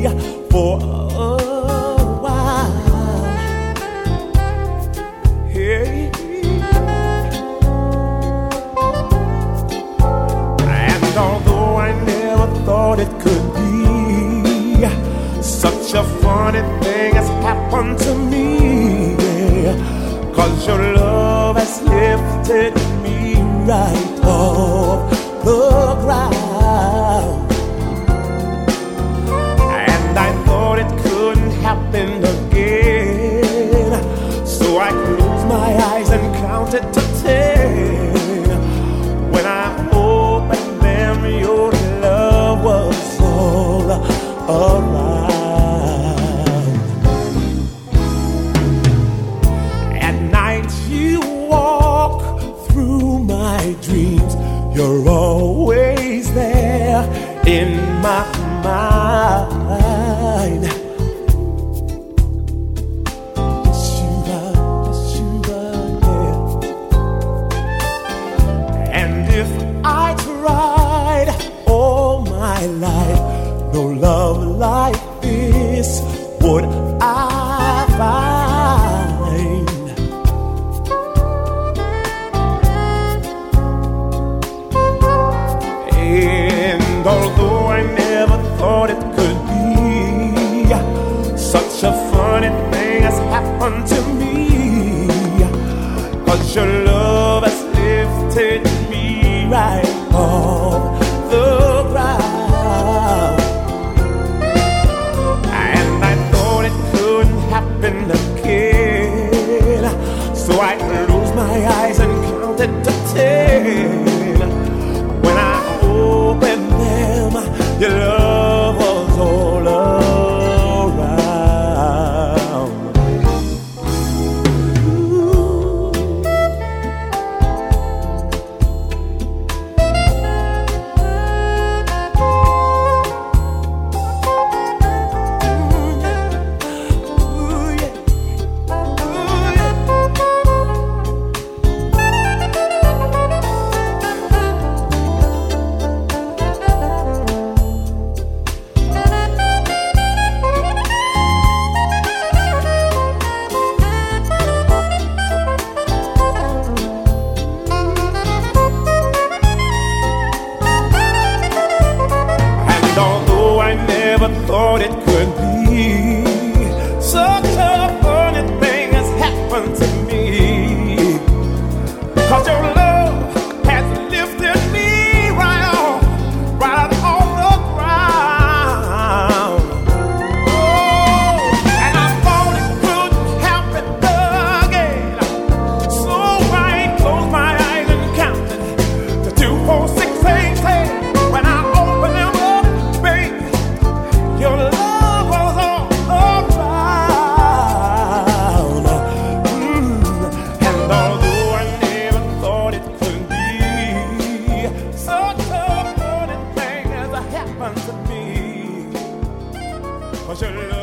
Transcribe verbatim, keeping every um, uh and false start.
for a while. Hey. And although I never thought it could be, such a funny thing has happened to me. 'Cause your love has lifted me right off the ground. And I thought it couldn't happen again, so I closed my eyes and counted to ten. When I opened them, your love was all around. At night you walk through my dreams. You're always there in my mind. Sugar, sugar, yeah. And if I tried all my life, no love like this would I find. And although I never thought it could be, such a funny thing has happened to me. 'Cause your love has lifted me right off the ground. And I thought it couldn't happen again, so I closed my eyes and counted to ten. When I opened them, your love was all around. Ooh, yeah. Ooh, yeah. And although I never thought it could be, such a funny thing has happened to me. 'Cause your love has lifted me right off, right off the ground. Oh, and I thought it couldn't happen again, so I closed my eyes and counted to two, four, six, eight, ten. When I opened them up, baby, your love was all around. Mm. And although I never thought it could be, such a funny thing has happened to me. 'Cause your love